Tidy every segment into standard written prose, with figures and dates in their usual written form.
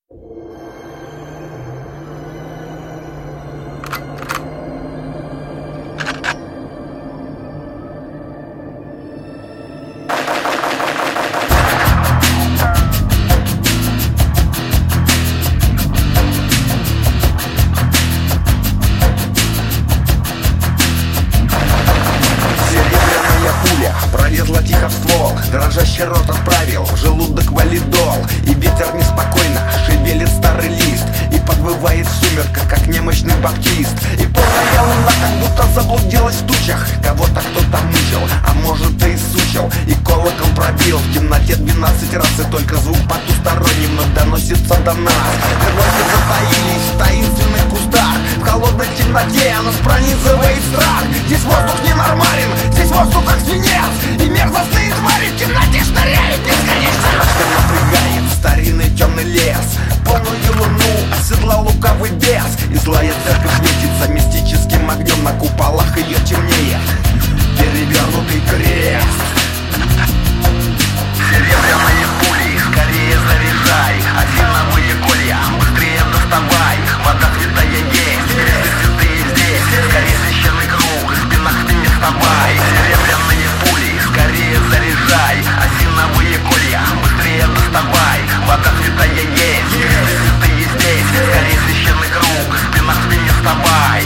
Пролезла тихо в ствол, дрожащий рот отправил в желудок валидол. И ветер неспокойно шевелит старый лист и подвывает в сумерках, как немощный баптист. И полная луна как будто заблудилась в тучах. Кого-то кто-то мучил, а может и сучил. И колокол пробил в темноте 12 раз. И только звук потусторонний вновь доносится до нас. Крылья затаились в таинственных кустах. В холодной темноте нас пронизывает страх. Здесь воздух ненормален, здесь воздух как свинец. И мерзостные твари в темноте шныряют бесконечно. Что напрягает старинный темный лес. Полную луну оседлал лукавый бес. И злая церковь светится мистическим огнем. На куполах ее темнеет перевернутый крест. Серебряные пули, скорее заряжай. Осиновые колья, быстрее доставай. Вода святая есть, кресты святые здесь. Скорее священный круг, в спинах ты не вставай. Серебряные пули, скорее заряжай. Осиновые колья, быстрее доставай. Вода святая есть, кресты святые здесь. Скорее священный круг, в спинах ты не вставай.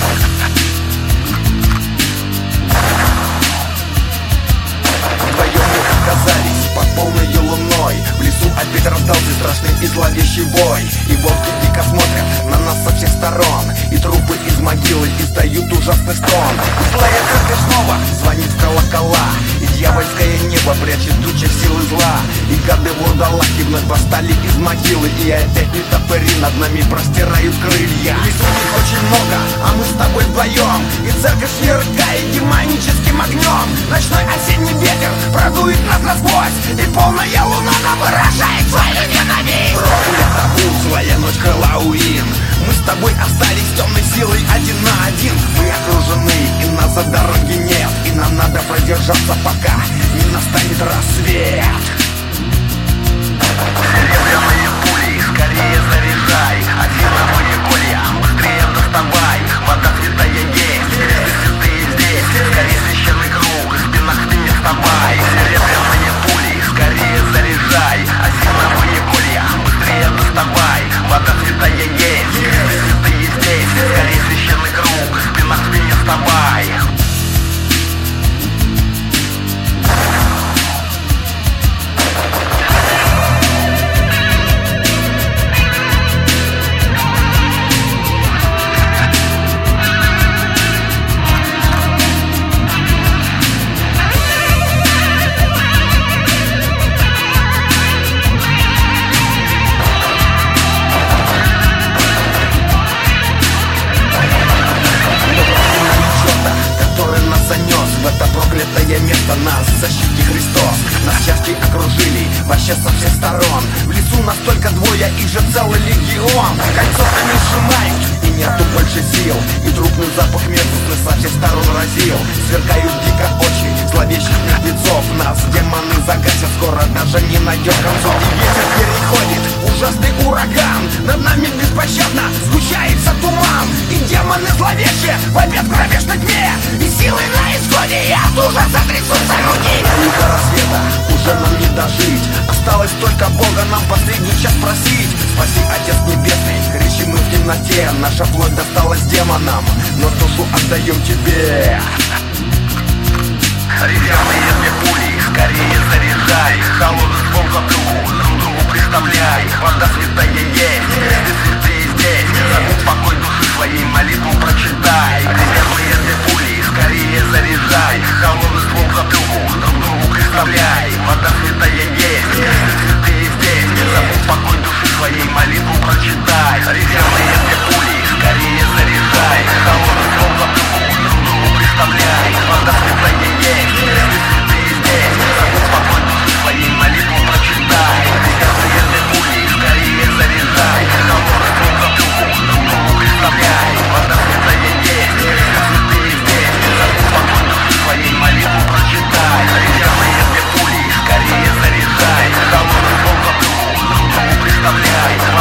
Вдвоем мы оказались под полной луной. В лесу опять раздался страшный и зловещий вой. И волки дико смотрят на нас со всех сторон. И трупы из могилы издают ужасный стон. И злая церковь снова звонит в колокола. И дьявольское небо прячет тучи силы зла. И гады вурдалаки вновь восстали из могилы. И опять нетопыри над нами простирают крылья. В лесу их очень много, а мы с тобой вдвоем. И церковь сверкает демоническим огнем. Ночной осенний ветер продует нас насквозь. И полная луна нам выражает свою ненависть. Проклята злая ночь Хэллоуин. Мы с тобой остались темной силой один на один. Мы окружены, и назад дороги нет. И нам надо продержаться, пока не настанет рассвет. Серебряные пули, скорее заряжай. Осиновые колья, быстрее доставай. Вода святая есть, кресты святые здесь. Скорее священный круг, в спинах ты не вставай. Серебряные пули, скорее заряжай. Осиновые колья, быстрее доставай. Вода святая есть, кресты святые здесь. Скорее священный круг, в спинах ты не вставай. Проклятое место, нас защити Христос. Нас части окружили вообще со всех сторон. В лесу нас только двое, их же целый легион. Кольцо они сжимают, и нету больше сил. И трупный запах мерзостный со всех сторон разил. Сверкают дико очи зловещих мертвецов. Нас демоны загасят, скоро даже не найдем концов. И ветер переходит в ужасный ураган. Над нами беспощадно сгущается туман. И демоны зловещие вопят в кромешной тьме. И силы на исходе, и от ужаса трясутся руки. И до рассвета уже нам не дожить. Осталось только Бога нам последний час просить. Спаси, Отец Небесный, кричим мы в темноте. Наша плоть досталась демонам, но душу отдаем Тебе. Резервные две пули, скорее заряжай. Холодный ствол за брюху, друг другу представляй. Вода святая есть, кресты святые здесь. Забудь покой души своей, молитву прочитай. Резервные две пули, скорее заряжай. Холодный ствол за брюху, друг другу представляй. Вода святая есть, кресты святые здесь. Забудь покой души своей, молитву прочитай. Резервные две пули, скорее заряжай. Холодный ствол за брюху, друг другу представляй. Вода святая есть, кресты святые здесь. Забудь покой души своей, молитву прочитай. Резервные две пули, скорее заряжай. Холодный ствол за брюху, друг другу представляй. Вода святая есть, кресты святые здесь. Забудь покой души своей, молитву прочитай. Резервные две пули, скорее заряжай. Холодный ствол за брюху, друг другу представляй.